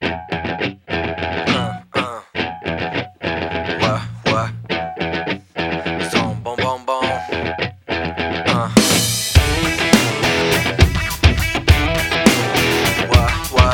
What? It's on, boom, boom, boom. What?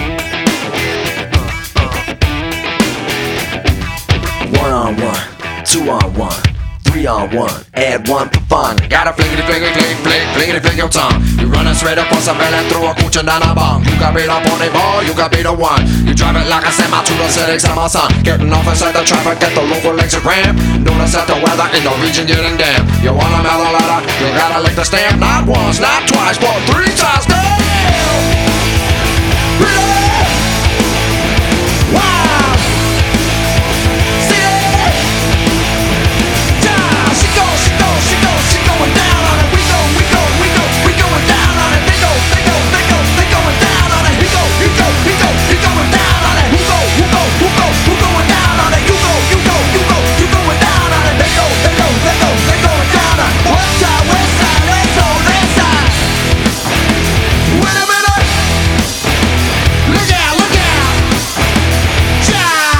1-on-1, 2-on-1, 3-on-1, add one for fun. Gotta flickety flick your tongue. You running straight up on some belly through a cooch and down a bum. You got beat up on the ball, you got beat a one. You drive it like a semi to the city, summer sun. Getting off inside the traffic, get the local Instagram. Notice that the weather in the region getting damn. You want a mellow letter, you gotta lick the stamp. Not once, not twice, but 3 times. Damn! Really? Wow! See it? Yeah! She going down on it. We going down on it. They going down on it. He going down on it. Who going down on it? You going down on it. They going down on it. West side, let's go, that side. Wait a minute. Look out. Yeah.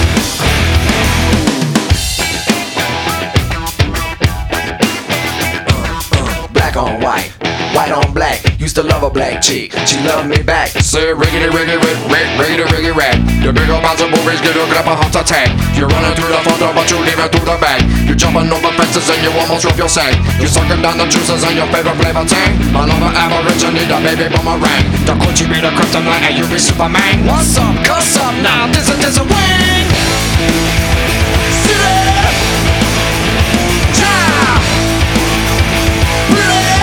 Black on white, white on black. Used to love a black chick, she loved me back. Say riggedy rap. The big old bouncer movies get hooked up a heart attack. You're running through the front door, but you leave it through the back. You're jumping over fences and you almost drop your sack. You're sucking down the juices and your favorite flavor tank. My lover average, you need a baby boomerang. The coochie be the kryptonite and you be Superman. What's up? Cuss up now. This is a wing. City. Yeah. Really?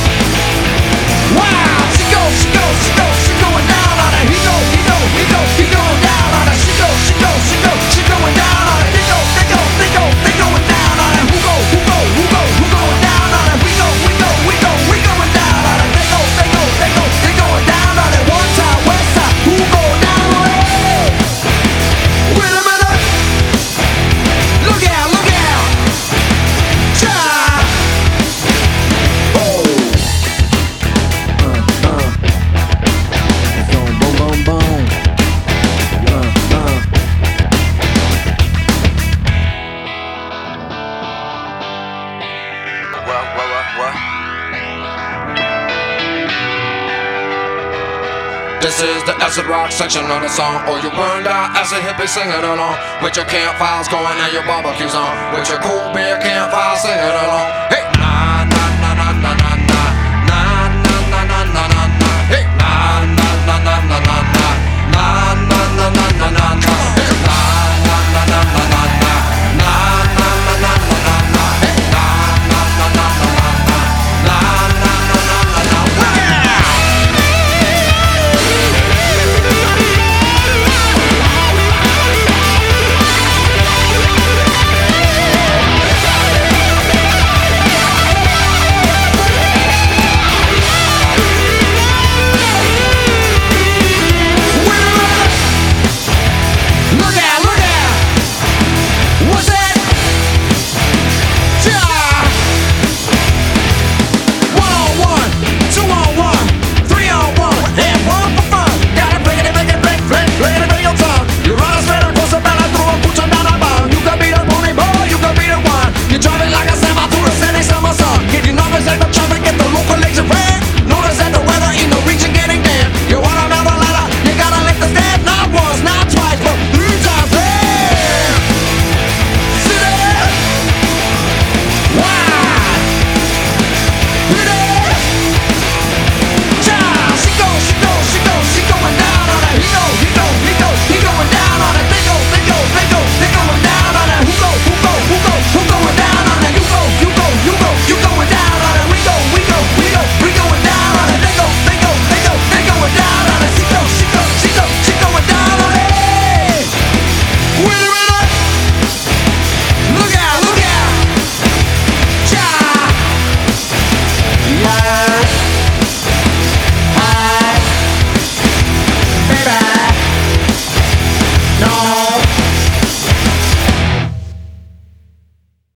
Wow. She going down on it. He going down on it. She going down on it. They going down on it. Who going down on it? We going down on it. They going down on it. One time, west side. Who going down on it? Wait a minute. Look out. Yeah. Boom, boom, boom. What? This is the acid rock section of the song. Or you burned out acid hippie singing along. With your campfires going and your barbecues on. With your cool beer campfire singing along. Hey!